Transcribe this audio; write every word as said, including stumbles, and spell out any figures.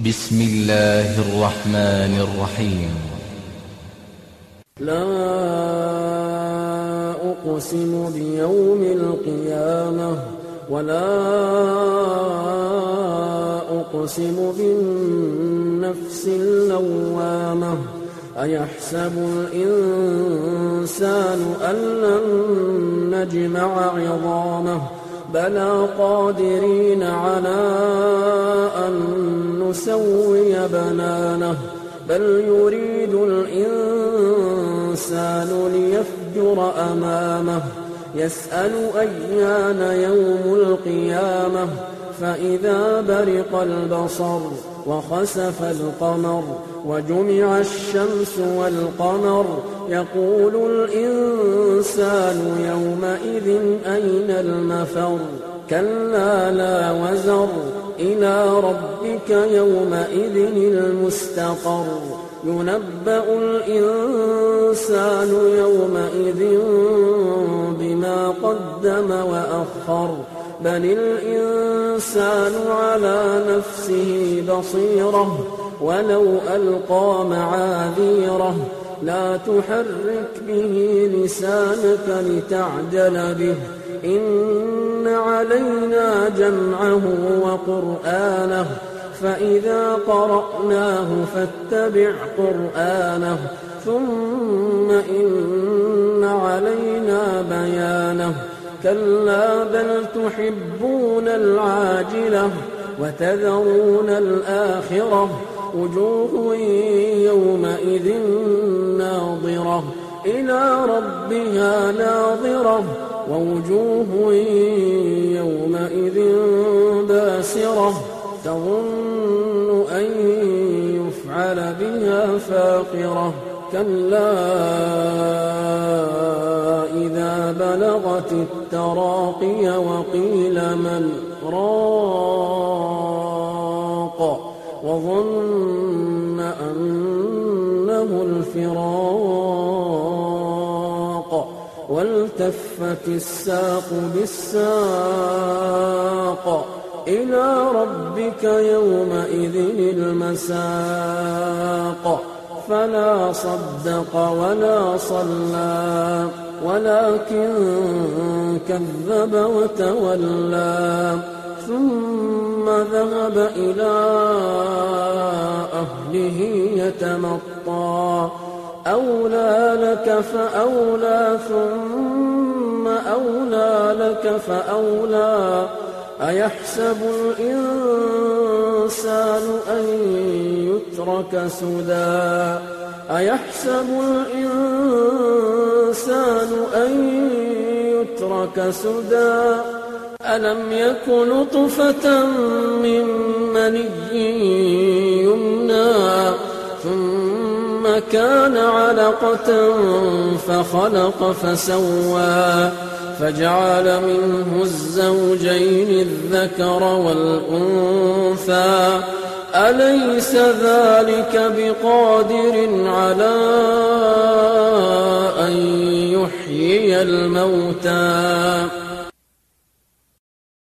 بسم الله الرحمن الرحيم. لا أقسم بيوم القيامة ولا أقسم بالنفس اللوامة أيحسب الإنسان أن لن نجمع عظامه بلى قادرين على أن نسوي بنانه بل يريد الإنسان ليفجر أمامه يسأل أيان يوم القيامة فإذا برق البصر وخسف القمر وجمع الشمس والقمر يقول الإنسان يومئذ أين المفر كلا لا وزر إلى ربك يومئذ المستقر ينبأ الإنسان يومئذ بما قدم وأخر بل الإنسان على نفسه بصيرة ولو ألقى معاذيره لا تحرك به لسانك لتعجل به إن علينا جمعه وقرآنه فإذا قرأناه فاتبع قرآنه ثم إن علينا بيانه كلا بل تحبون العاجلة وتذرون الآخرة وجوه يومئذ ناظرة إلى ربها ناظرة ووجوه يومئذ باسرة تظن أن يفعل بها فاقرة كلا إذا بلغت التراقي وقيل من راق وظن أنه الفراق والتفت الساق بالساق إلى ربك يومئذ المساق فلا صدق ولا صلى ولكن كذب وتولى ثم ذهب إلى أهله يتمطى أولى لك فأولى ثم أولى لك فأولى أيحسب الإنسان أن يترك سدى أيحسب الإنسان أن يترك سدى ألم يك نطفة من مني يمنى ثم كان علقة فخلق فسوى فجعل منه الزوجين الذكر والأنثى أليس ذلك بقادر على أن يحيي الموتى